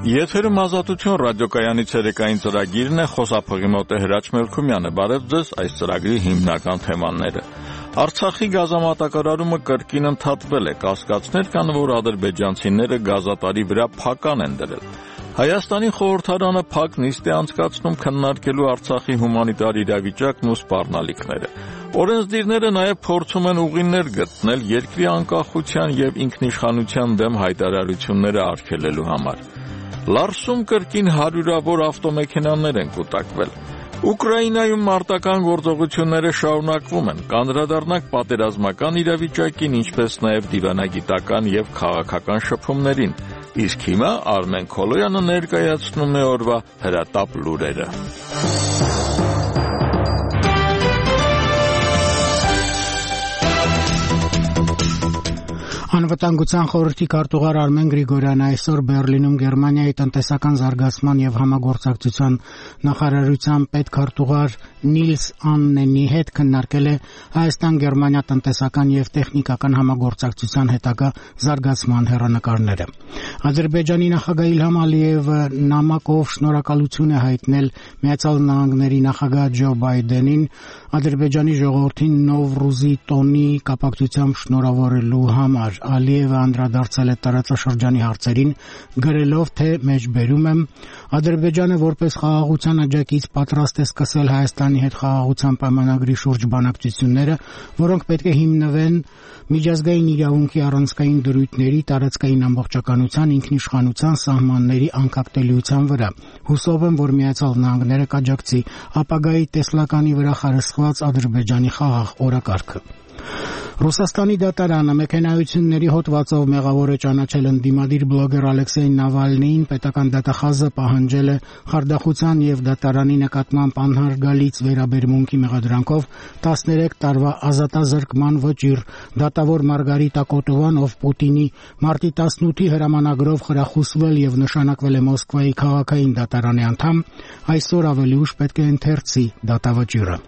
Եթերում Ազատություն ռադիոկայանից երեկային ծրագիրն է, խոսափողի մոտ է Հրաչ Մելքումյանը։ Բարև ձեզ, այս ծրագրի հիմնական թեմաները։ Արցախի գազամատակարարումը կրկին ընդհատվել է, կասկածներ կան, որ ադրբեջանցիները գազատարի վրա փական են դրել։ Հայաստանի խորհրդարանը փակ նիստ է անցկացնում քննարկելու Արցախի հումանիտար իրավիճակն ու սպառնալիքները։ Օրենսդիրները նաև փորձում են ուղիներ գտնել երկրի անկախության եւ ինքնիշխանության դեմ հայտարարությունները արգելելու համար։ Լարսում կրկին հարյուրավոր ավտոմեքենաներ են կուտակվել։ Ուկրաինայում մարտական գործողությունները շարունակվում են, կանդրադառնանք պատերազմական իրավիճակին, ինչպես նաև դիվանագիտական եւ քաղաքական շփումներին։ Իսկ հիմա Արմեն Քոլոյանը ներկայացնում է օրվա հրատապ լուրերը։ Անվտանգության խորհրդի քարտուղար Արմեն Գրիգորյանը այսօր Բեռլինում Գերմանիայի տնտեսական զարգացման եւ համագործակցության նախարարության պետքարտուղար Նիլս Աննենի հետ քննարկել է Հայաստան-Գերմանիա տնտեսական եւ տեխնիկական համագործակցության հետագա զարգացման հեռանկարները։ Ադրբեջանի նախագահ Իլհամ Ալիևը նամակով շնորհակալություն է հայտնել Միացյալ Նահանգների նախագահ Ջո Բայդենին Ադրբեջանի ժողովրդին Նովրուզի տոնի կապակցությամբ շնորհավորելու համար։ Ալիևը անդրադարձել է տարածաշրջանի հարցերին, գրելով, թե մեջբերում եմ Ադրբեջանը որպես խաղաղության աջակից պատրաստ է սկսել Հայաստանի հետ խաղաղության պայմանագրի շուրջ բանակցությունները, որոնք պետք է հիմնվեն միջազգային իրավունքի առանցքային դրույթների, տարածքային ամբողջականության, ինքնիշխանության, սահմանների անկախտելիության վրա։ Հուսով եմ, որ Միացյալ Նահանգները կաջակցի ապագայի տեսլականի վրա խարսխված Ադրբեջանի խաղաղ օրակարգը։ Ռուսաստանի դատարանը մեքենայությունների հոդվածով մեղավոր է ճանաչել ընդդիմադիր բլոգեր Ալեքսեյ Նավալնիին, պետական դատախազը պահանջել է խարդախության եւ դատարանի նկատմամբ անհարգալից վերաբերմունքի մեղադրանքով 13 տարվա ազատազրկման վճիռ։ Դատավոր Մարգարիտա Կոտովան, ով Պուտինի մարտի 18-ի հրամանագրով խրախուսվել եւ նշանակվել է Մոսկվայի քաղաքային դատարանի անդամ, այսօր ավելի ուշ պետք է ընթերցի դատավճիռը։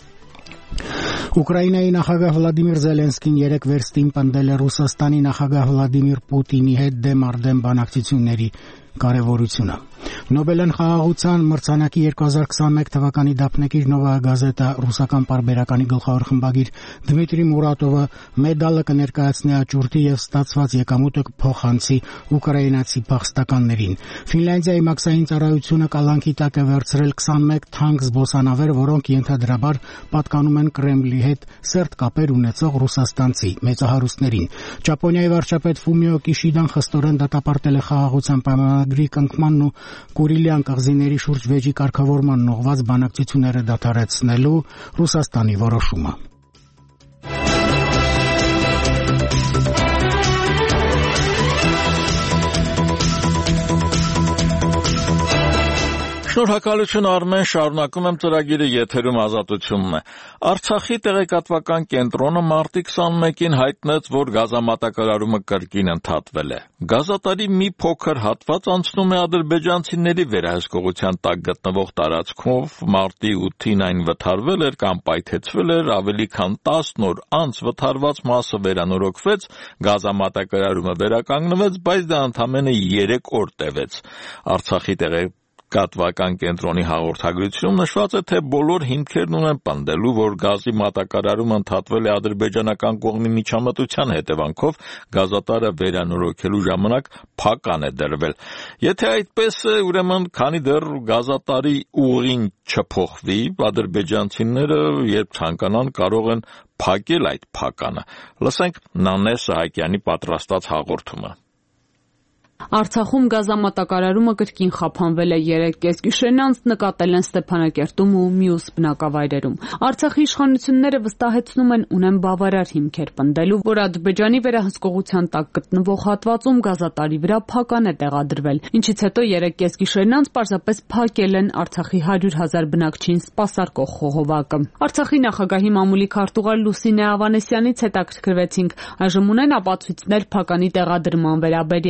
Ուկրաինայի նախագահ Վլադիմիր Զելենսկին երեկ վերստին պնդել է Ռուսաստանի նախագահ Վլադիմիր Պուտինի հետ դեմ առ դեմ բանակցությունների կարևորությունը։ Նոբելյան խաղաղության մրցանակի 2021 թվականի դափնեկիր Նովայա գազետա ռուսական պարբերականի գլխավոր խմբագիր Դմիտրի Մուրատովը մեդալը կներկայացնի աճուրդի եւ ստացված եկամուտը կփոխանցի ուկրաինացի փախստականներին։ Ֆինլանդիայի մաքսային ծառայությունը կալանքի տակ է վերցրել 21 թանկ զբոսանավեր, որոնք ենթադրաբար պատկանում են Կրեմլի հետ սերտ կապեր ունեցող ռուսաստանցի մեծահարուստներին։ Ճապոնիայի վարչապետ Ֆումիո Կիշիդան խստորեն դատապարտել է խաղաղության պայմանագրի կնքմանն ու Կուրիլյան կղզիների շուրջ վեճի կարգավորման ուղղված բանակցությունները դադարեցնելու Ռուսաստանի որոշումը։ Շնորհակալություն Արմեն, շարունակում եմ ծրագիրը, եթերում Ազատությունն է։ Արցախի տեղեկատվական կենտրոնը մարտի 21-ին հայտնեց, որ գազամատակարարումը կրկին ընդհատվել է։ Գազատարի մի փոքր հատված անցնում է ադրբեջանցիների վերահսկողության տակ գտնվող տարածքով, մարտի 8-ին այն վթարվել էր կամ պայթեցվել էր, ավելի քան 10 օր անց վթարված մասը վերանորոգվեց, գազամատակարարումը վերականգնվեց, բայց դա ընդամենը 3 օր տևեց։ Արցախի Կատվական կենտրոնի հաղորդագրությունում նշված է, թե բոլոր հիմքերն ունեն պնդելու, որ գազի մատակարարումը ընդհատվել է ադրբեջանական կողմի միջամտության հետևանքով, գազատարը վերանորոգելու ժամանակ փական է դրվել։ Եթե այդպես է, ուրեմն քանի դեռ գազատարի ուղին չփոխվի, ադրբեջանցիները, երբ ցանկանան, կարող են փակել այդ փականը։ Լսենք Նանե Սահակյանի պատրաստած հաղորդումը։ Արցախում գազամատակարարումը կրկին խափանվել է 3:30 գիշերն անց, նկատել են Ստեփանակերտում ու մյուս բնակավայրերում։ Արցախի իշխանությունները վստահեցնում են ունեն բավարար հիմքեր պնդելու, որ Ադրբեջանի վերահսկողության տակ գտնվող հատվածում գազատարի վրա փական է տեղադրվել, ինչից հետո 3:30 գիշերն անց պարզապես փակել են Արցախի 100,000 բնակչին սպասարկող խողովակը։ Արցախի նախագահի մամուլի քարտուղար Լուսինե Ավանեսյանից հետաքրքրվեցինք, այժմ ունեն ապացույցներ փականի տեղադրման վերաբերյալ։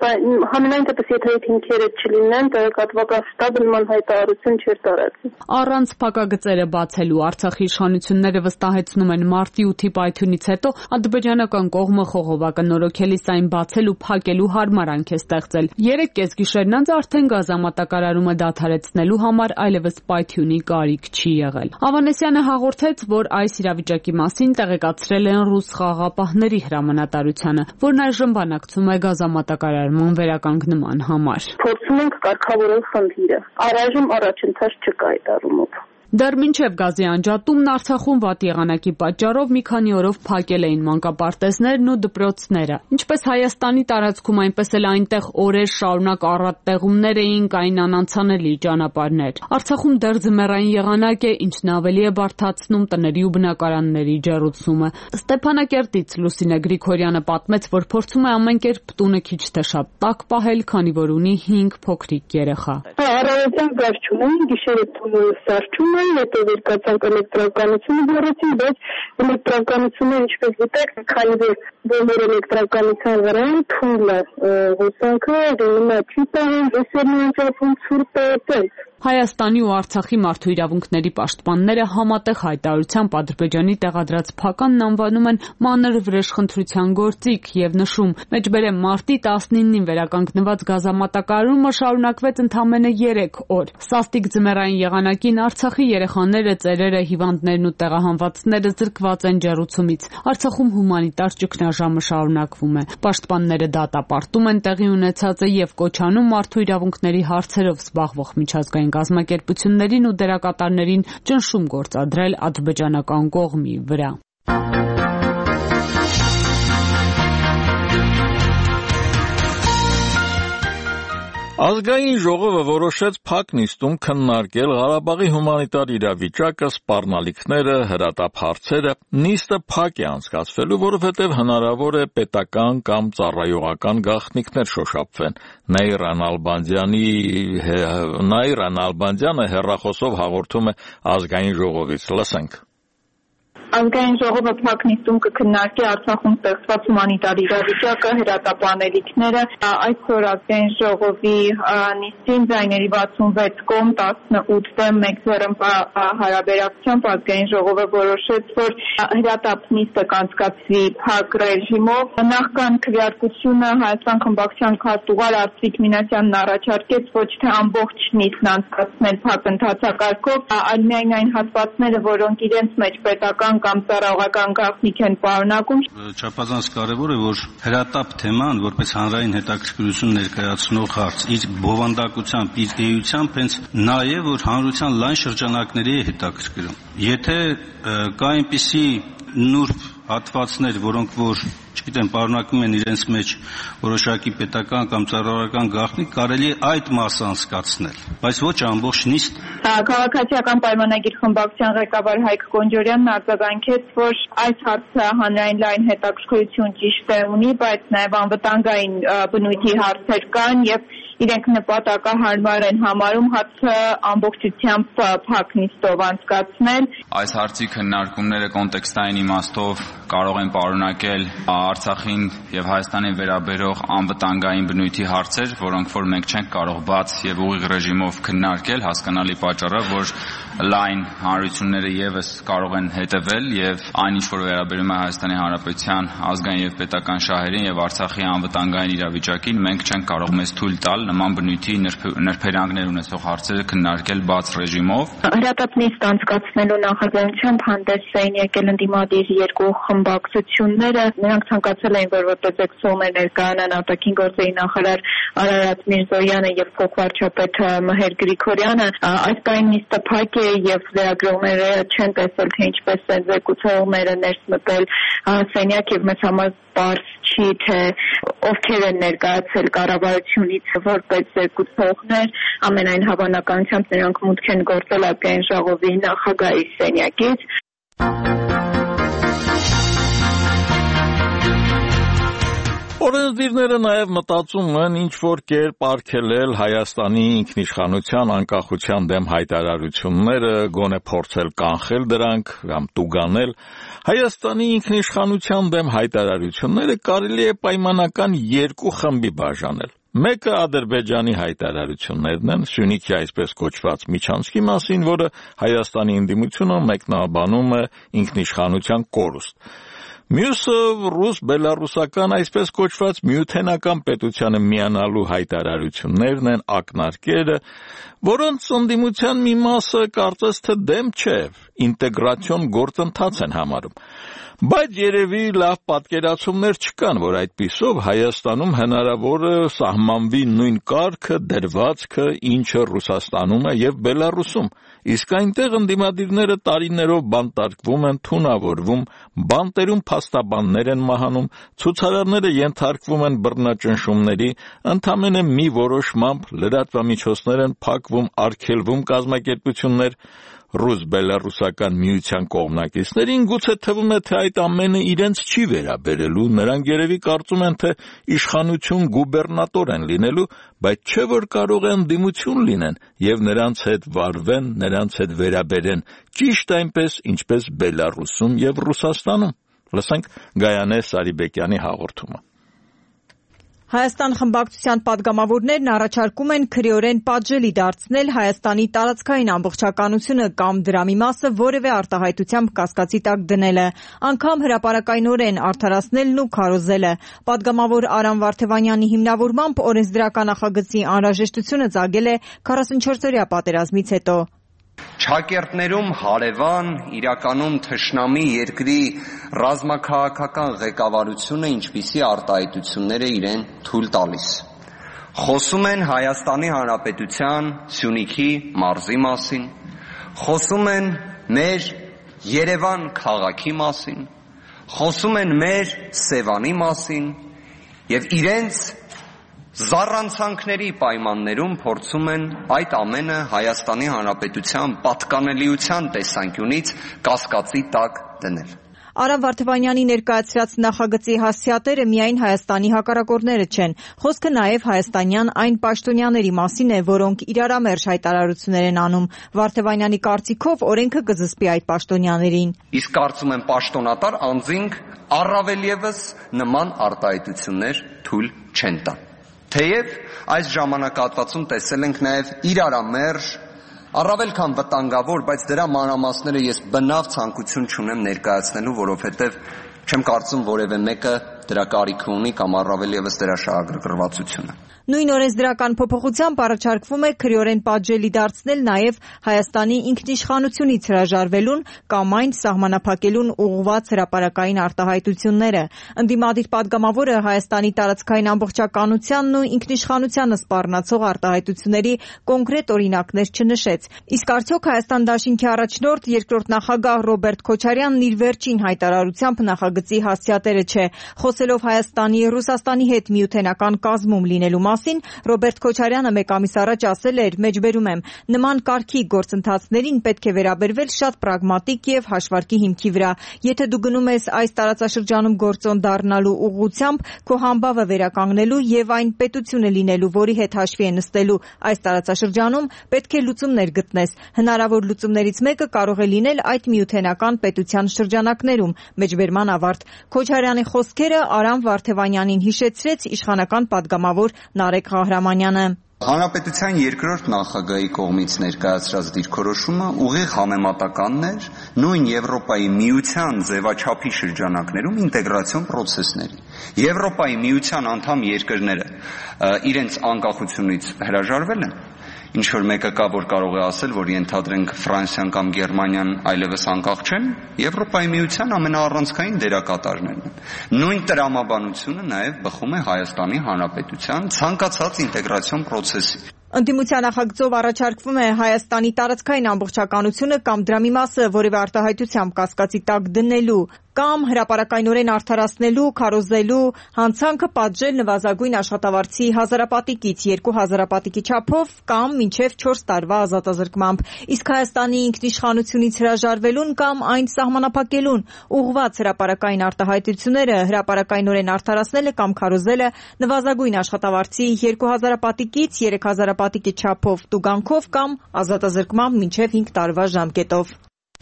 Համենայն դեպս եթե այդ հիմքերը չլինեն, տեղեկատվական շտաբը նման հայտարարություն չէր տարածի։ Առանց փակագծերը բացելու Արցախի իշխանությունները վստահեցնում են մարտի 8-ի պայթյունից հետո ադրբեջանական կողմը խողովակը նորոգելիս այն բացել ու փակելու հարմարանք է ստեղծել։ 3 կեսգիշերն անց արդեն գազամատակարարումը դադարեցնելու համար այլևս պայթյունի կարիք չի եղել։ Ավանեսյանը հաղորդեց, որ այս իրավիճակի մասին տեղեկացրել են ռուս խաղաղապահների հրամանատարությանը, որն այժմ բանակցում է գազամատակարարման վերականգնման համար։ Փորձում ենք կարգավորել խնդիրը։ Առայժմ առաջընթաց չկա այդ առումով։ Դեռ մինչև գազի անջատումն Արցախում վատ եղանակի պատճառով մի քանի օրով փակել էին մանկապարտեզներն ու դպրոցները։ Ինչպես Հայաստանի տարածքում, այնպես էլ այնտեղ օրեր շարունակ առատտեղումներ էին, կային անանցանելի ճանապարհներ։ Արցախում դեռ ձմեռային եղանակ է, ինչն ավելի է բարդացնում տների ու բնակարանների ջեռուցումը։ Ստեփանակերտից Լուսինե Գրիգորյանը պատմեց, որ փորձում է ամեն կերպ տունը քիչ թե շատ տաք պահել, քանի որ ունի 5 փոքրիկ երեխա։ Առավոտյան գազ չունեն, գիշերը տունը սարճում են, հետո վերկացանք էլեկտրականությունը բերեցին, բայց էլեկտրականությունը, ինչպես գիտեք, քանի որ բոլոր էլեկտրականության վրա թույլ է հոսանքը, դնում է չիպը, վեսերն անջատվում ցուրտ է։ Հայաստանի ու Արցախի մարդու իրավունքների պաշտպանները համատեղ հայտարարությամբ Ադրբեջանի տեղադրած փականն անվանում են մանր վրեժխնդրության գործիք եւ նշում. մեջբերեմ մարտի 19-ին վերականգնված գազամատակարարումը շարունակվեց ընդամենը 3 օր։ Սաստիկ ձմեռային եղանակին Արցախի երեխաները, ծերերը, հիվանդներն ու տեղահանվածները զրկված են ջեռուցումից։ Արցախում հումանիտար ճգնաժամը շարունակվում է։ Պաշտպանները դատապարտում են տեղի ունեցածը եւ կոչանում մարդու իրավունքների հարցերով զբաղվող միջազգային կազմակերպություններին ու դերակատարներին ճնշում գործադրել ադրբեջանական կողմի վրա։ Ազգային ժողովը որոշեց փակ նիստում քննարկել Ղարաբաղի հումանիտար իրավիճակը, սպառնալիքները, հրատապ հարցերը։ Նիստը փակ է անցկացվելու, որովհետև հնարավոր է պետական կամ ծառայողական գաղտնիքներ շոշափվեն։ Նաիրան Ալբանդյանը հեռախոսով հաղորդում է Ազգային ժողովից։ Լսենք։ Ազգային ժողովը փակ նիստում կքննարկի Արցախում ստեղծված հումանիտար իրավիճակը, հրատապանելիքները։ Այսօր Ազգային ժողովի նիստին ձայների 66 կողմ 18 դեմ 1 ձեռնպա հարաբերակցությամբ Ազգային ժողովը որոշեց, որ հրատապ նիստը կանցկացվի փակ ռեժիմով։ Նախքան քվեարկությունը Հայաստան խմբակցության քարտուղար Արծվիկ Մինասյանն առաջարկեց ոչ թե ամբողջ նիստն անցկացնել փակ ընթացակարգով, այլ միայն այն հատվածները, որոնք իրենց մեջ պետական կամ ծառայողական գաղտնիք են պարունակում։ Չափազանց կարևոր է, որ հրատապ թեման, որպես հանրային հետաքրքրություն ներկայացնող հարց, իր բովանդակությամբ, իր էությամբ հենց նա է, որ հանրության լայն շրջանակների է հետաքրքրում։ Եթե կա այնպիսի նուրբ հատվածներ, որոնք որ չգիտեմ, պարունակում են իրենց մեջ որոշակի պետական կամ ծառայողական գաղտնիք, կարելի է այդ մասը անցկացնել, բայց ոչ ամբողջ նիստ։ Քաղաքացիական պայմանագիր խմբակցության ղեկավար Հայկ Կոնջորյանն արձագանքեց, որ այս հարցը հանրային լայն հետաքրքրություն ճիշտ է ունի, բայց նաև անվտանգային բնույթի հարցեր կան եւ իրենք նպատակահարմար են համարում հարցը ամբողջությամբ փակ նիստով անցկացնել։ Այս հարցի քննարկումները կոնտեքստային իմաստով կարող են պարունակել Արցախին եւ Հայաստանին վերաբերող անվտանգային բնույթի հարցեր, որոնք որ մենք չենք կարող բաց եւ ուղիղ ռեժիմով քննարկել, հասկանալի պատճառով, որ լայն հանրությունները եւս կարող են հետևել եւ այն ինչ որ վերաբերում է Հայաստանի Հանրապետության ազգային եւ պետական շահերին եւ Արցախի անվտանգային իրավիճակին, մենք չենք կարող մեզ թույլ տալ նման բնույթի նրբերանգներ ունեցող հարցերը քննարկել բաց ռեժիմով։ Հրատապ նիստ անցկացնելու նախաձեռնությամբ հանդես էին եկել ընդդիմադիր երկու խմբակցությունները։ Նրանք ցանկացել էին, որ որպես էքսպերտներ ներկայանան արտաքին գործերի նախարար Արարատ Միրզոյանը եւ փոխվարչապետ Մհեր Գրիգորյանը։ Այս պայն նիստը փակ է եւ լրագրողները չեն տեսել, թե ինչպես են զեկուցողները ներս մտել սենյակ եւ մեծ համար պարզ չի, թե ովքեր են ներկայացել կառավարությունից որպես զեկուցողներ, ամենայն հավանականությամբ նրանք մուտք են գործել Ազգային ժողովի նախագահի սենյակից։ Օրենսդիրները նաև մտածում են ինչ-որ կերպ արգելել Հայաստանի ինքնիշխանության անկախության դեմ հայտարարությունները, գոնե փորձել կանխել դրանք կամ տուգանել։ Հայաստանի ինքնիշխանության դեմ հայտարարությունները կարելի է պայմանական երկու խմբի բաժանել։ Մեկը Ադրբեջանի հայտարարություններն են Սյունիքի այսպես կոչված միջանցքի մասին, որը Հայաստանի ընդդիմությունը մեկնաբանում է ինքնիշխանության կորուստ։ Մյուսը ռուս-բելառուսական այսպես կոչված միութենական պետությանը միանալու հայտարարություններն են, ակնարկերը, որոնց ընդդիմության մի մասը կարծես թե դեմ չէ, ինտեգրացիոն գործընթաց են համարում։ Բայց երևի լավ պատկերացումներ չկան, որ այդպիսով Հայաստանում հնարավոր է սահմանվի նույն կարգը, դրվածքը, ինչը Ռուսաստանում է եւ Բելառուսում, իսկ այնտեղ ընդդիմադիրները տարիներով բանտարկվում են, թունավորվում, բանտերում փաստաբաններ են մահանում, ցուցարարները ենթարկվում են բռնաճնշումների, ընդամենը մի որոշմամբ լրատվամիջոցներ են փակվում, արգելվում կազմակերպություններ, ռուս-բելառուսական միության կողմնակիցներին գուցե թվում է, թե այդ ամենը իրենց չի վերաբերելու, նրանք երևի կարծում են, թե իշխանություն գուբերնատոր են լինելու, բայց չէ որ կարող են ընդդիմություն լինեն եւ նրանց հետ վարվեն, նրանց հետ վերաբերեն, ճիշտ այնպես, ինչպես Բելառուսում եւ Ռուսաստանում։ Լսենք Գայանե Սարիբեկյանի հաղորդումը։ Հայաստան խմբակցության падգամավորներն առաջարկում են քրեորեն պատժելի դարձնել Հայաստանի տարածքային ամբողջականությունը կամ դրա մի մասը որևէ արտահայտությամբ կասկածի տակ դնելը, անգամ հրապարակայնորեն արդարացնելն ու քարոզելը։ Падգամավոր Արամ Վարդևանյանի հիմնավորմամբ օրենսդրական նախագծի անհրաժեշտությունը ծագել է 44-օրյա պատերազմից հետո։ Չակերտներում հարևան, իրականում թշնամի երկրի ռազմաքաղաքական ղեկավարությունը ինչպիսի արտահայտություններ է իրեն թույլ տալիս։ Խոսում են Հայաստանի Հանրապետության Սյունիքի մարզի մասին, խոսում են մեր Երևան քաղաքի մասին, խոսում են մեր Սևանի մասին եւ իրենց զառանցանքների պայմաններում փորձում են այդ ամենը Հայաստանի Հանրապետության պատկանելիության տեսանկյունից կասկածի տակ դնել։ Արամ Վարդևանյանի ներկայացրած նախագծի հասցեատերը միայն Հայաստանի հակառակորդները չեն, խոսքը նաև հայաստանյան այն պաշտոնյաների մասին է, որոնք իրարամերժ հայտարարություններ են անում։ Վարդևանյանի կարծիքով օրենքը կզսպի այդ պաշտոնյաներին։ Իսկ կարծում եմ պաշտոնատար անձինք առավել ևս նման արտահայտություններ թույլ չեն տա։ Թեև այս ժամանակահատվածում տեսել ենք նաև իրարամերժ, առավել քան վտանգավոր, բայց դրա մանրամասները ես բնավ ցանկություն չունեմ ներկայացնելու, որովհետև չեմ կարծում որևէ մեկը դրա կարիքը ունի կամ առավել ևս դրա շահագրգռվածությունը։ Նույն օրենսդրական փոփոխությամբ առաջարկվում է քրեորեն պատժելի դարձնել նաև Հայաստանի ինքնիշխանությունից հրաժարվելուն կամ այն սահմանափակելուն ուղղված հրապարակային արտահայտությունները։ Ընդդիմադիր падգամավորը Հայաստանի տարածքային ամբողջականությանն ու ինքնիշխանությանը սպառնացող արտահայտությունների կոնկրետ օրինակներ չնշեց։ Իսկ արդյոք Հայաստան դաշինքի առաջնորդ երկրորդ նախագահ Ռոբերտ Քոչարյանն իր վերջին հայտարարությամբ նախագծի հասցեատերը չէ։ Խոսելով Հայաստանի Ռուսաստանի հետ միութենական կազմում լինելու մասին Ռոբերտ Քոչարյանը մեկ ամիս առաջ ասել էր, մեջբերում եմ, նման կարգի գործընթացներին պետք է վերաբերվել շատ պրագմատիկ եւ հաշվարկի հիմքի վրա։ Եթե դու գնում ես այս տարածաշրջանում գործոն դառնալու ուղղությամբ, քո համբավը վերականգնելու եւ այն պետությունը լինելու, որի հետ հաշվի է նստելու այս տարածաշրջանում, պետք է լուծումներ գտնես։ Հնարավոր լուծումներից մեկը կարող է լինել այդ միութենական պետության շրջանակներում։ Մեջբերման ավարտ։ Քոչարյանի խոսքերը Արամ Վարդևանյանին հիշեցրեց իշխանական падգամավոր Նարեկ Ղահրամանյանը։ Հանրապետության երկրորդ նախագահի կողմից ներկայացրած դիրքորոշումը ուղիղ համեմատականն էր նույն Եվրոպայի միության ձևաչափի շրջանակներում ինտեգրացիոն պրոցեսների։ Եվրոպայի միության անդամ երկրները իրենց անկախությունից հրաժարվել են։ Ինչ որ մեկը կա, որ կարող է ասել, որ ենթադրենք Ֆրանսիան կամ Գերմանիան այլևս անկախ չեն, Եվրոպայի միության ամենաառանցքային դերակատարներն են։ Նույն տրամաբանությունը նաև բխում է Հայաստանի Հանրապետության ցանկացած ինտեգրացիոն պրոցեսի։ Ընդդիմության նախագծով առաջարկվում է Հայաստանի տարածքային ամբողջականությունը կամ դրա մի մասը որևէ արտահայտությամբ կասկածի տակ դնելու կամ հրապարակայնորեն արդարացնելու, քարոզելու հանցանքը պատժել նվազագույն աշխատավարձի 1000 պատիկից 2000 պատիկի չափով կամ մինչև 4 տարվա ազատազրկմամբ, իսկ Հայաստանի ինքնիշխանությունից հրաժարվելուն կամ այն սահմանափակելուն ուղղված հրապարակային արտահայտությունները հրապարակայնորեն արդարացնելը կամ քարոզելը նվազագույն աշխատավարձի 2000 պատիկից 3000 պատիկի չափով տուգանքով կամ ազատազրկմամբ մինչև 5 տարվա ժամկետով։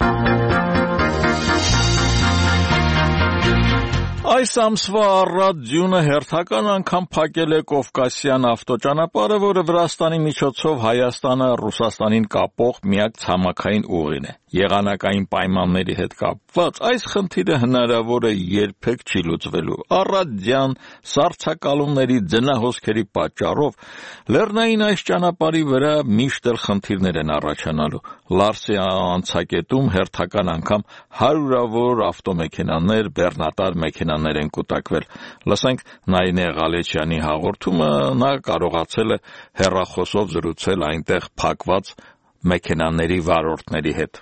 Այս ամսվա առատ ձյունը հերթական անգամ փակել է Կովկասյան ավտոճանապարհը, որը Վրաստանի միջոցով Հայաստանը Ռուսաստանին կապող միակ ցամաքային ուղին է։ Եղանակային պայմանների հետ կապված այս խնդիրը հնարավոր է երբեք չի լուծվելու։ Առատյան սառցակալումների ձնահոսքերի պատճառով լեռնային այս ճանապարհի վրա միշտ էլ խնդիրներ են առաջանալու։ Լարսի անցակետում հերթական անգամ հարյուրավոր ավտոմեքենաներ, բեռնատար մեքենաներ են կուտակվել։ Լսենք Նայինե Ղալեչյանի հաղորդումը, նա կարողացել է հեռախոսով զրուցել այնտեղ փակված մեքենաների վարորդների հետ։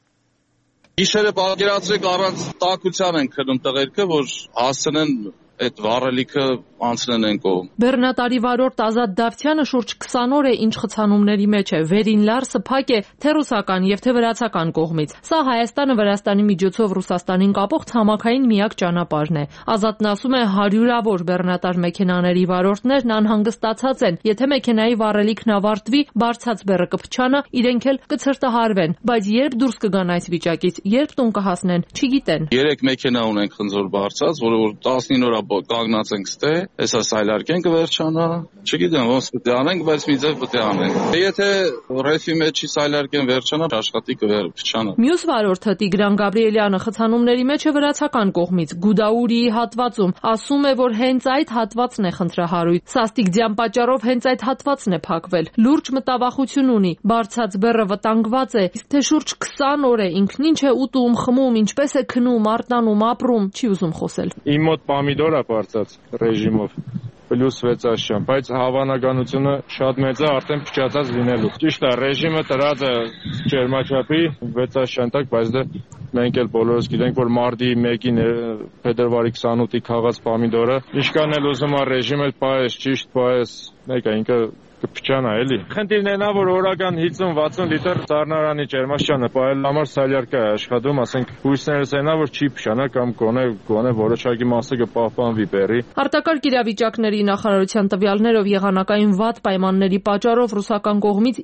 Գիշերը պատկերացրեք առանց տաքության են քնում տղերքը, որ հասցնեն այդ վառելիքը անցնեն են կողմ։ Բեռնատարի վարորդ Ազատ Դավթյանը շուրջ 20 օր է ինչ խցանումների մեջ է։ Վերին Լարսը փակ է թե ռուսական եւ թե վրացական կողմից։ Սա Հայաստանը Վրաստանի միջոցով Ռուսաստանին կապող ցամաքային միակ ճանապարհն է։ Ազատն ասում է հարյուրավոր բեռնատար մեքենաների վարորդներն անհանգստացած են։ Եթե մեքենայի վառելիքն ավարտվի, բարձած բեռը կփչանա, իրենք էլ կցրտահարվեն, բայց երբ դուրս կգան այս վիճակից, երբ տուն կհասնեն, չգիտեն։ 3 մեքենա ունենք խնձոր բարձած, որը 19 օր կանգնած ենք ստե, հեսա սայլարկենք վերջանա, չգիտեմ ոնց պետք է անենք, բայց մի ձև պետք է անենք։ Եթե ռեֆի մեջ սայլարկեն վերջանա, աշխատի կվերջանա։ Մյուս վարորդը Տիգրան Գաբրիելյանը խցանումների մեջ է վրացական կողմից, Գուդաուրիի հատվածում, ասում է, որ հենց այդ հատվածն է խնդրահարույց։ Սաստիկ ձյան պատճառով հենց այդ հատվածն է փակվել։ Լուրջ մտավախություն ունի, բարձած բեռը վտանգված է, իսկ թե շուրջ 20 օր է ինքն ինչ է ուտում, խմում, ինչպես է քնում, արտանում, ապրում, չի ուզում խոսել։ Իմ մոտ պամիդոր է բարձած ռեժիմով +6 աշյան, բայց հավանականությունը շատ մեծ է արդեն փչացած լինելու։ Ճիշտ է, ռեժիմը տրած է ջերմաչափի 6 աշյան տակ, բայց դե մենք էլ բոլորս գիտենք, որ մարտի 1-ին փետրվարի 28-ի քաղաց պամիդորը, ինչքան էլ ուզում է ռեժիմը պայես, ճիշտ պայես, մեկը ինքը կփչանա էլի։ Խնդիրն է նա, որ օրական 50-60 լիտր ծառնարանի ջերմաշանը պահել համար սալյարկա է աշխատում, ասենք հույսներս այնա, որ չի փչանա կամ գոնե որոշակի մասը կպահպանվի բեռի։ Արտակարգ իրավիճակների նախարարության տվյալներով եղանակային վատ պայմանների պատճառով ռուսական կողմից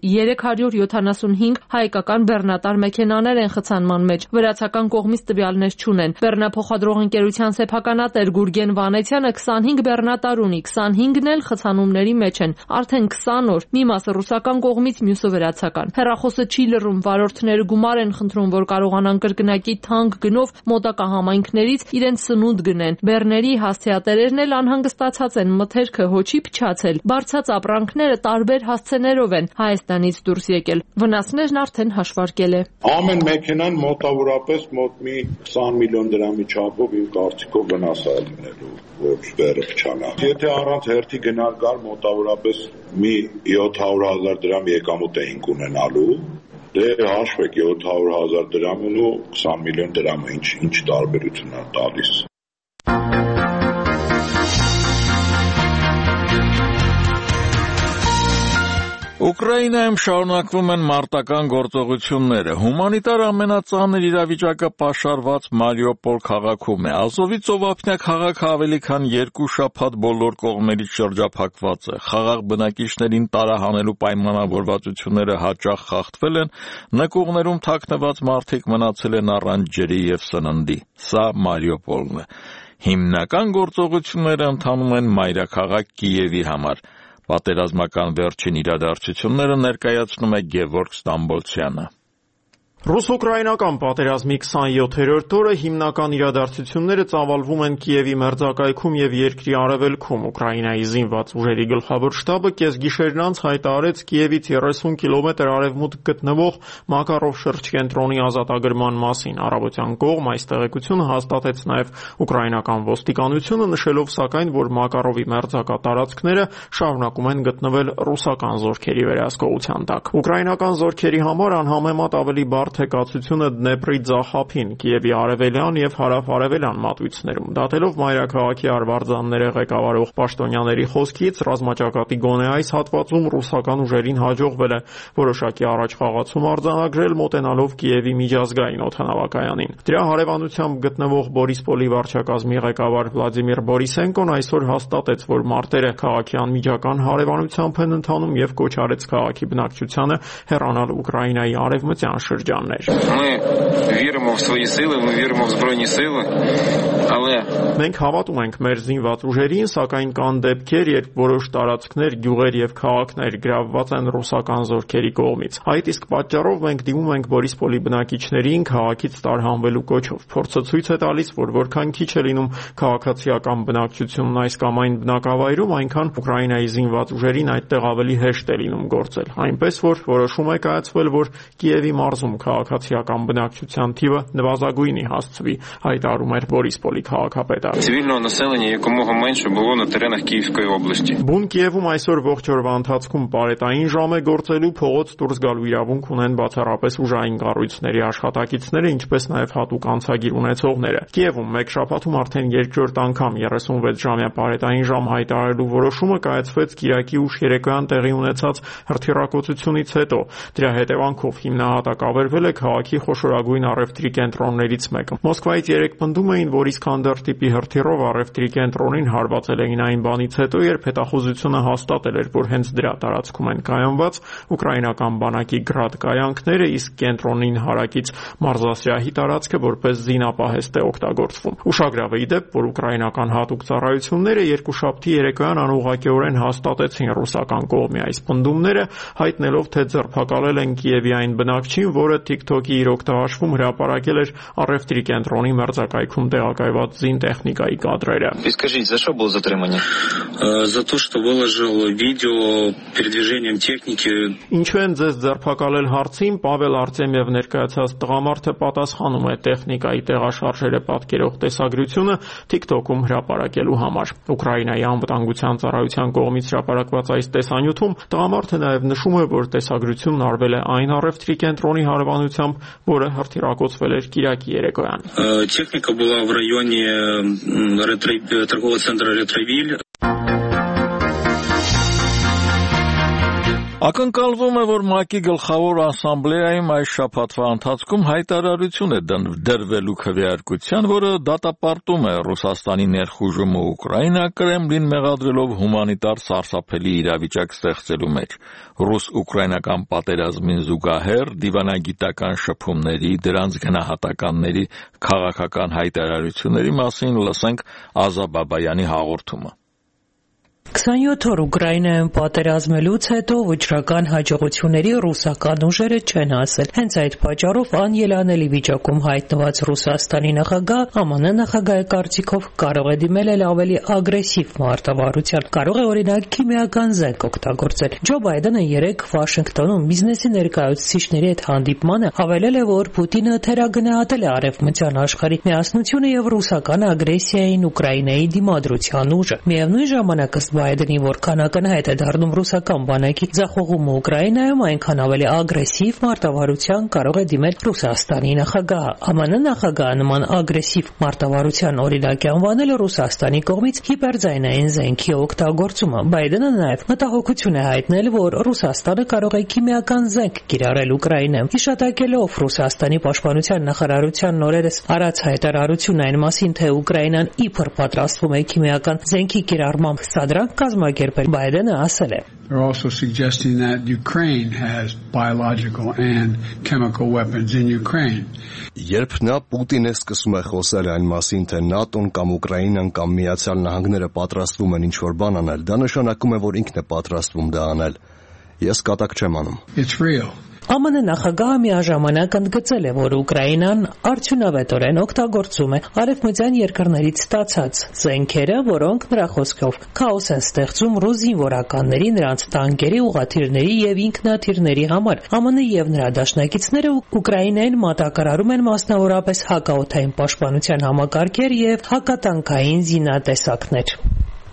375 հայկական բեռնատար մեքենաներ են խցանման մեջ, վրացական կողմից տվյալներ չունեն։ Բեռնափոխադրող ընկերության սեփականատեր Գուրգեն Վանեցյանը 25 բեռնատար ունի, 25-ն էլ խցանումների մեջ են։ Արդեն 20 օր, մի մասը ռուսական կողմից, մյուսը վրացական։ Հեռախոսը չի լռում, վարորդները գումար են խնդրում, որ կարողանան կրկնակի թանկ գնով մոտակա համայնքներից իրենց սնունդ գնեն։ Բեռների հասցեատերերն էլ անհանգստացած են, մթերքը հոչի փչացել։ Բարձած ապրանքները տարբեր հասցեներով են Հայաստանից դուրս եկել։ Վնասներն արդեն հաշվարկել է։ Ամեն մեքենան մոտավորապես մոտ մի 20 միլիոն դրամի չափով իմ կարծիքով վնաս է լինելու, որ բեռը փչանա։ Եթե առանց հերթի գնալ գալ մոտավորապես մի 700,000 դրամ եկամուտ էինք ունենալու, դե հաշվեք 700,000 դրամն ու 20 միլիոն դրամը ինչ տարբերություն է տալիս։ Ուկրաինայում շարունակվում են մարտական գործողությունները։ Հումանիտար ամենածանր իրավիճակը պաշարված Մարիուպոլ քաղաքում է։ Ազովի ծովափնյա քաղաքը ավելի քան 2 շաբաթ բոլոր կողմերից շրջափակված է։ Խաղաղ բնակիչներին տարահանելու պայմանավորվածությունները հաճախ խախտվել են, նկուղներում թաքնված մարդիկ մնացել են առանց ջրի և սննդի։ Սա Մարիուպոլն է։ Հիմնական գործողությունները ընթանում են մայրաքաղաք Կիևի համար։ Պատերազմական վերջին իրադարձությունները ներկայացնում է Գևորգ Ստամբոլցյանը։ Ռուս-ուկրաինական պատերազմի 27-րդ օրը հիմնական իրադարձությունները ծավալվում են Կիևի մերձակայքում և երկրի արևելքում։ Ուկրաինայի զինված ուժերի գլխավոր շտաբը կեսգիշերն անց հայտարարեց Կիևից 30 կիլոմետր արևմուտք գտնվող Մակարով շրջկենտրոնի ազատագրման մասին։ Առավոտյան կողմ այս տեղեկությունը հաստատեց նաև ուկրաինական ոստիկանությունը, նշելով սակայն, որ Մակարովի մերձակա տարածքները շարունակում են գտնվել ռուսական զորքերի վերահսկողության տակ։ Ուկրաինական զորքերի համար անհամեմատ ավելի բարդ մարդեկացությունը Դնեպրի ձախափին, Կիևի արևելյան եւ հարավ-արևելյան մատույցներում։ Դատելով մայրաքաղաքի արվարձանները ղեկավարող պաշտոնյաների խոսքից, ռազմաճակատի գոնե այս հատվածում ռուսական ուժերին հաջողվել է որոշակի առաջխաղացում արձանագրել մոտենալով Կիևի միջազգային օդանավակայանին։ Դրա հարևանությամբ գտնվող Բորիսպոլի վարչակազմի ղեկավար Վլադիմիր Բորիսենկոն այսօր հաստատեց, որ մարտերը քաղաքի անմիջական հարևանությամբ են ընթանում եւ կոչ արեց քաղաքի բնակչությանը հեռանալ Ուկրաինայի արևմտյան շրջաններ։ Մենք հավատում ենք մեր զինված ուժերին, սակայն կան դեպքեր, երբ որոշ տարածքներ, գյուղեր եւ քաղաքներ գրավված են ռուսական զորքերի կողմից։ Այդ իսկ պատճառով մենք դիմում ենք Բորիսպոլի բնակիչներին քաղաքից տարհանվելու կոչով։ Փորձը ցույց է տալիս, որ որքան քիչ է լինում քաղաքացիական բնակչությունն այս կամ այն բնակավայրում, այնքան Ուկրաինայի զինված ուժերին այդտեղ ավելի հեշտ է լինում գործել։ Այնպես որ որոշում է կայացվել, որ Կիևի մարզում քաղաքացիական բնակչության թիվը նվազագույնի հասցվի, հայտարարում էր Բորիսպոլի քաղաքապետը։ Բուն Կիևում այսօր ողջ օրվա ընթացքում պարետային ժամ է գործելու, փողոց դուրս գալու իրավունք ունեն բացառապես ուժային կառույցների աշխատակիցները, ինչպես նաև հատուկ անցագիր ունեցողները։ Կիևում մեկ շաբաթում արդեն երկրորդ անգամ 36-ժամյա պարետային ժամ հայտարարելու որոշումը կայացվեց Կիրակի ուշ երեկոյան տեղի ունեցած հրթիռակոծությունից հետո։ Դրա հետևանքով հիմնահատակ ավերվել է քաղաքի խոշորագույն առևտրի կենտրոններից մեկը։ Մոսկվայից երեկ պնդում էին, որ Իսքանդեր տիպի հրթիռով առևտրի կենտրոնին հարվածել էին այն բանից հետո, երբ հետախուզությունը հաստատել էր, որ հենց դրա տարածքում են կայանված ուկրաինական բանակի գրադ կայանքները, իսկ կենտրոնին հարակից մարզասրահի տարածքը որպես զինապահեստ է օգտագործվում։ Ուշագրավ է ի դեպ, որ ուկրաինական հատուկ ծառայությունները երկուշաբթի երեկոյան անուղղակիորեն հաստատեցին ռուսական կողմի այս պնդումները, հայտնելով, թե ձերբակալել են Կիևի այն бնակչին, որը TikTok-ի իր օգտահաշվում հրապարակել էր առևտրի կենտրոնի մերձակայքում տեղակայված զինտեխնիկայի կադրերը։ Скажите, за что был затримание? За то, что выложил видео передвижением техники. Ինչու են ձեզ ձերբակալել հարցին Պավել Արտեմիև ներկայացած տղամարդը պատասխանում է տեխնիկայի տեղաշարժերը պատկերող տեսագրությունը TikTok-ում հրապարակելու համար։ Ուկրաինայի անվտանգության ծառայության կողմից հրապարակված այս տեսանյութում տղամարդը նաև նշում է, որ տեսագրությունն արվել է այն առևտրի կենտրոնի հարևանությամբ, որը հրթիռակոծվել էր Կիրակի երեկոյան։ Техника была в районе торгового центра Ретровиль. Ակնկալվում է, որ ՄԱԿ-ի գլխավոր ասամբլեայում այս շաբաթվա ընթացքում հայտարարություն է դրվելու քվեարկության, որը դատապարտում է Ռուսաստանի ներխուժումը Ուկրաինա, Կրեմլին մեղադրելով հումանիտար սարսափելի իրավիճակ ստեղծելու մեջ։ Ռուս-ուկրաինական պատերազմին զուգահեռ դիվանագիտական շփումների, դրանց գնահատականների, քաղաքական հայտարարությունների մասին լսենք Ազա Բաբայանի հաղորդումը։ 27 օր Ուկրաինայում պատերազմելուց հետո վճռական հաջողությունների ռուսական ուժերը չեն հասել։ Հենց այդ պատճառով անելանելի վիճակում հայտնված Ռուսաստանի նախագահ ԱՄՆ նախագահի կարծիքով կարող է դիմել էլ ավելի ագրեսիվ մարտավարության, կարող է օրինակ քիմիական զենք օգտագործել։ Ջո Բայդենը երեկ Վաշինգտոնում բիզնեսի ներկայացուցիչների հետ հանդիպմանը հավելել է, որ Պուտինը թերագնահատել է արևմտյան աշխարհի միասնությունը եւ ռուսական ագրեսիային Ուկրաինայի դիմադրության ուժը։ Միևնույն ժամանակ Բայդենի որքան ակնհայտ է դառնում ռուսական բանակի ձախողումը Ուկրաինայում, այնքան ավելի ագրեսիվ մարտավարության կարող է դիմել Ռուսաստանի նախագահը։ ԱՄՆ նախագահը նման ագրեսիվ մարտավարության օրինակ է անվանել Ռուսաստանի կողմից հիպերձայնային զենքի օգտագործումը։ Բայդենը նաև մտահոգություն է հայտնել, որ Ռուսաստանը կարող է քիմիական զենք կիրառել Ուկրաինայում, հիշատակելով Ռուսաստանի պաշտպանության նախարարության նորերս արած հայտարարություն այն մասին, թե Ուկրաինան իբր պատրաստվում է քիմիական զենքի կիրառմամբ սադրանք կազմակերպել։ Բայդենը ասել է. They're also suggesting that Ukraine has biological and chemical weapons in Ukraine. Երբ նա Պուտինը սկսում է խոսել այն մասին, թե ՆԱՏՕ-ն կամ Ուկրաինան կամ Միացյալ Նահանգները պատրաստվում են ինչ-որ բան անել, դա նշանակում է, որ ինքն է պատրաստվում դա անել։ Ես կատակ չեմ անում։ It's real. ԱՄՆ նախագահը միաժամանակ ընդգծել է, որ Ուկրաինան արդյունավետորեն օգտագործում է արևմտյան երկրներից ստացած զենքերը, որոնք նրա խոսքով քաոս են ստեղծում ռուս զինվորականների, նրանց տանկերի, ուղղաթիռների եւ ինքնաթիռների համար։ ԱՄՆ եւ նրա դաշնակիցները Ուկրաինային մատակարարում են մասնավորապես հակաօդային պաշտպանության համակարգեր եւ հակատանկային զինատեսակներ։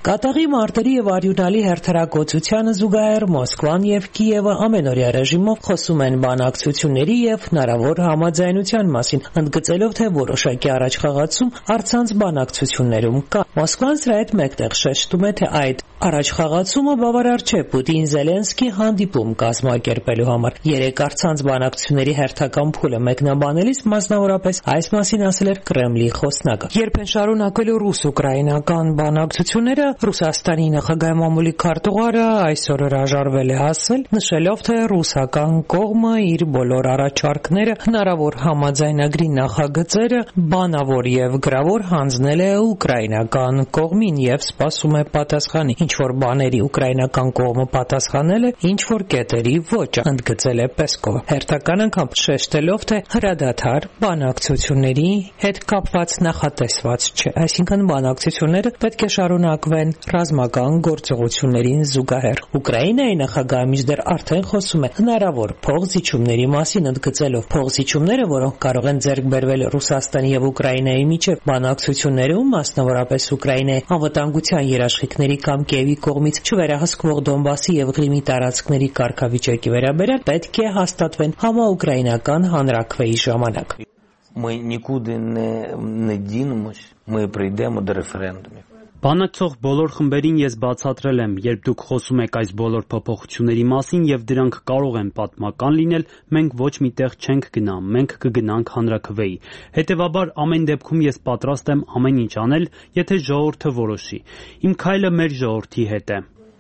Կատաղի մարտերի եւ արյունալի հերթարագործությանը զուգահեռ Մոսկվան եւ Կիևը ամենօրյա ռեժիմով խոսում են բանակցությունների եւ հնարավոր համաձայնության մասին, ընդգծելով, թե որոշակի առաջխաղացում առցանց բանակցություններում կա։ Մոսկվան սրա հետ մեկտեղ շեշտում է, թե այդ առաջխաղացումը բավարար չէ Պուտին-Զելենսկի հանդիպում կազմակերպելու համար։ Երեք առցանց բանակցությունների հերթական փուլը մեկնաբանելիս մասնավորապես այս մասին ասել էր Կրեմլի խոսնակը։ Երբ են շարունակվելու ռուս-ուկրաինական բանակցությունները, Ռուսաստանի նախագահի մամուլի քարտուղարը այսօր հրաժարվել է ասել, նշելով, թե ռուսական կողմը իր բոլոր առաջարկները, հնարավոր համաձայնագրի նախագծերը բանավոր եւ գրավոր հանձնել է ուկրաինական կողմին եւ սպասում է պատասխանի։ Ինչ որ բաների ուկրաինական կողմը պատասխանել է, ինչ որ կետերի ոչը, ընդգծել է Պեսկովը, հերթական անգամ շեշտելով, թե հրադադար բանակցությունների հետ կապված նախատեսված չէ, այսինքն բանակցությունները պետք է շարունակվեն ռազմական գործողություններին զուգահեռ։ Ուկրաինայի նախագահը մինչդեռ արդեն խոսում է հնարավոր փողզիջումների մասին, ընդգծելով փողզիջումները, որոնք կարող են ձեռք բերվել Ռուսաստանի եւ Ուկրաինայի միջեւ բանակցություններում, մասնավորապես Ուկրաինայի անվտանգության երաշխիքների կամ Կիևի կողմից չվերահսկվող Դոնբասի եւ Ղրիմի տարածքների կարգավիճակի վերաբերյալ պետք է հաստատվեն համաուկրաինական հանրաքվեի ժամանակ։ Ми нікуди не дінемось, ми прийдемо до референдумів. Բանակցող բոլոր խմբերին ես բացատրել եմ, երբ դուք խոսում եք այս բոլոր փոփոխությունների մասին եւ դրանք կարող են պատմական լինել, մենք ոչ միտեղ չենք գնա, մենք կգնանք հանրաքվեի։ Հետևաբար ամեն դեպքում ես պատրաստ եմ ամեն ինչ անել, եթե ժողովուրդը որոշի։ Իմ քայլը մեր ժողովրդի հետ է։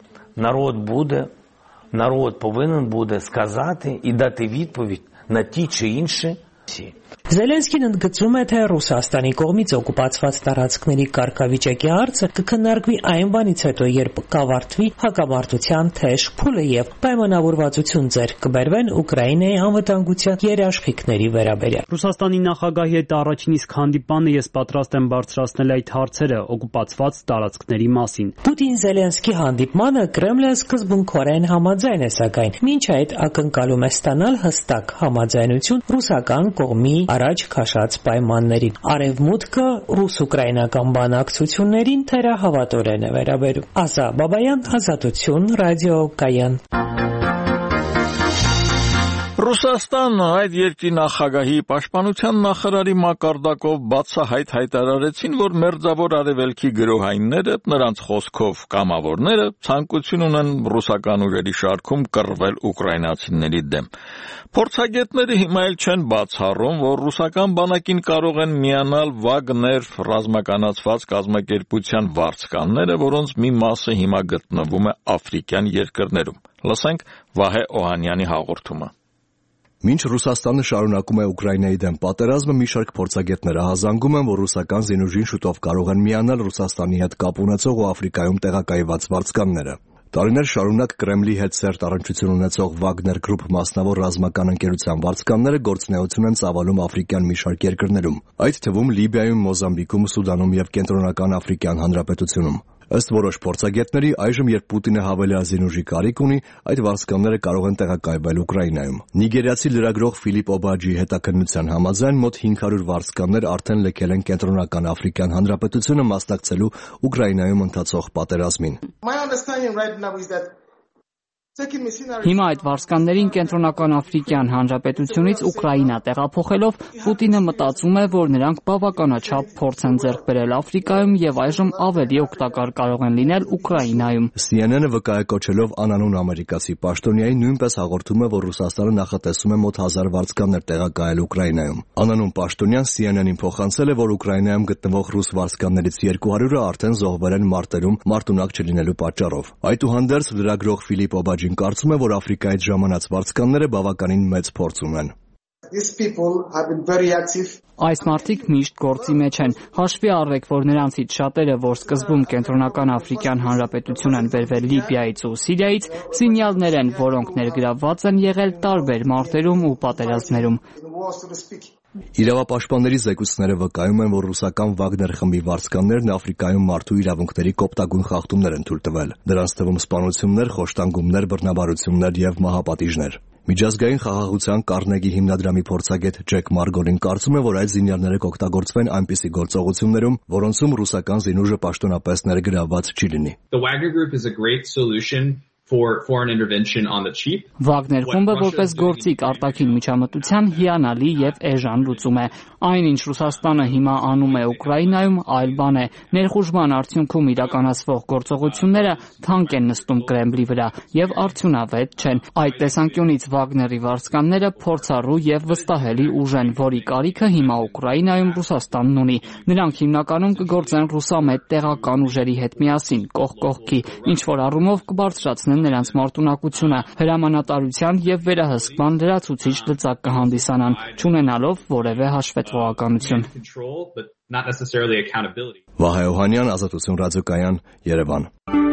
Народ повинен буде сказати і дати відповідь на ті чи інші. Զելենսկին ընդգծում է, թե Ռուսաստանի կողմից օկուպացված տարածքների կարգավիճակի հարցը կքննարկվի այն բանից հետո, երբ կավարտվի հակամարտության թեժ փուլը եւ պայմանավորվածություն ձեռք կբերվեն Ուկրաինայի անվտանգության երաշխիքների վերաբերյալ։ Ռուսաստանի նախագահի հետ առաջին իսկ հանդիպանը ես պատրաստ եմ բարձրացնել այդ հարցերը օկուպացված տարածքների մասին։ Պուտին-Զելենսկի հանդիպմանը Կրեմլը սկզբունքորեն համաձայն է, սակայն մինչ այդ ակնկալում է ստանալ հստակ համաձայնություն ռուսական կողմի առաջ քաշած պայմաններին։ Արևմուտքը ռուս-ուկրաինական բանակցություններին թերահավատորեն է վերաբերում։ Ազա Բաբայան, Ազատություն, Ռադիո Կայան։ Ռուսաստանը այդ երկրի նախագահի պաշտպանության նախարարի մակարդակով բացահայտ հայտարարեցին, որ մերձավոր արևելքի գրոհայինները, նրանց խոսքով կամավորները, ցանկություն ունեն ռուսական ուժերի շարքում կռվել ուկրաինացիների դեմ։ Փորձագետները հիմա էլ չեն բացառում, որ ռուսական բանակին կարող են միանալ Վագներ ռազմականացված կազմակերպության վարձկանները, որոնց մի մասը հիմա գտնվում է աֆրիկյան երկրներում։ Լսենք Վահե Օհանյանի հաղորդումը։ Մինչ Ռուսաստանը շարունակում է Ուկրաինայի դեմ պատերազմը, մի շարք փորձագետներ ահազանգում են, որ ռուսական զինուժին շուտով կարող են միանալ Ռուսաստանի հետ կապ ունեցող ու Աֆրիկայում տեղակայված վարձկանները։ Տարիներ շարունակ Կրեմլի հետ սերտ առնչություն ունեցող Վագներ գրուպ մասնավոր ռազմական ընկերության վարձկանները գործունեություն են ծավալում աֆրիկյան մի շարք երկրներում, այդ թվում Լիբիայում, Մոզամբիկում, Սուդանում եւ Կենտրոնական Աֆրիկյան Հանրապետությունում։ Ըստ որոշ փորձագետների, այժմ երբ Պուտինը հավելյալ զինուժի կարիք ունի, այդ վարձկանները կարող են տեղակայվել Ուկրաինայում։ Նիգերիացի լրագրող Ֆիլիպ Օբաջի հետաքննության համաձայն մոտ 500 վարձկաններ արդեն լքել են Կենտրոնական Աֆրիկյան Հանրապետությունը մասնակցելու Ուկրաինայում ընթացող պատերազմին։ Հիմա այդ վարձկաններին Կենտրոնական Աֆրիկյան Հանրապետությունից Ուկրաինա տեղափոխելով Պուտինը մտածում է, որ նրանք բավականաչափ փորձ են ձեռք բերել Աֆրիկայում եւ այժմ ավելի օգտակար կարող են լինել Ուկրաինայում։ CNN-ը վկայակոչելով անանուն ամերիկացի պաշտոնյայի նույնպես հաղորդում է, որ Ռուսաստանը նախատեսում է մոտ 1000 վարձկաններ տեղակայել Ուկրաինայում։ Անանուն պաշտոնյան CNN-ին փոխանցել է, որ Ուկրաինայում գտնվող ռուս վարձկաններից 200-ը արդեն զոհվել են մարտերում մարտունակ չլինելու պատճառով։ Այդուհանդերձ լրագրող Ֆիլիպ Օբաջին կարծում է, որ Աֆրիկայից ժամանած վարձկանները բավականին մեծ փորձ ունեն։ Այս մարդիկ միշտ գործի մեջ են։ Հաշվի առեք, որ նրանցից շատերը, որ սկզբում Կենտրոնական Աֆրիկյան Հանրապետություն են բերվել Լիբիայից ու Սիրիայից, զինյալներ են, որոնք ներգրավված են եղել տարբեր մարտերում ու պատերազմներում։ Իրավապաշտպանների զեկույցները վկայում են, որ ռուսական Վագներ խմբի վարձկաններն Աֆրիկայում մարդու իրավունքների կոպտագույն խախտումներ են թույլ տվել։ Դրանց թվում սպանություններ, խոշտանգումներ, բռնաբարություններ եւ մահապատիժներ։ Միջազգային խաղաղության Կարնեգի հիմնադրամի փորձագետ Ջեք Մարգոլին կարծում է, որ այդ զինյալները կօգտագործվեն այնպիսի գործողություններում, որոնցում ռուսական զինուժը պաշտոնապես ներգրավված չի լինի։ The Wagner Group is a great solution for foreign intervention on the cheap. Վագներ խումբը որպես գործիք արտաքին միջամտության հիանալի եւ էժան լուծում է։ Այն ինչ Ռուսաստանը հիմա անում է Ուկրաինայում, այլ բան է։ Ներխուժման արդյունքում իրականացվող գործողությունները թանկ են նստում Կրեմլի վրա եւ արդյունավետ չեն։ Այդ տեսանկյունից Վագների վարձկանները փորձառու եւ վստահելի ուժ են, որի կարիքը հիմա Ուկրաինայում Ռուսաստանն ունի։ Նրանք հիմնականում կգործեն ռուսամետ տեղական ուժերի հետ միասին, կողք կողքի, ինչ որ առումով կբարձրացնեն նրանց մարտունակությունը, հրամանատարության եւ վերահսկման լրացուցիչ լծակ կհանդիսանան, չունենալով որևէ հաշվետվողականություն։ Վահե Օհանյան, Ազատություն ռադիոկայան, Երևան։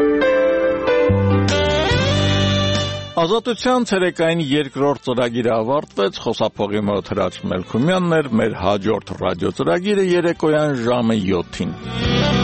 Ազատության ցերեկային երկրորդ ծրագիրը ավարտվեց, խոսափողի մոտ Հրաչ Մելքումյանն էր, մեր հաջորդ ռադիո ծրագիրը երեկոյան ժամը 7-ին։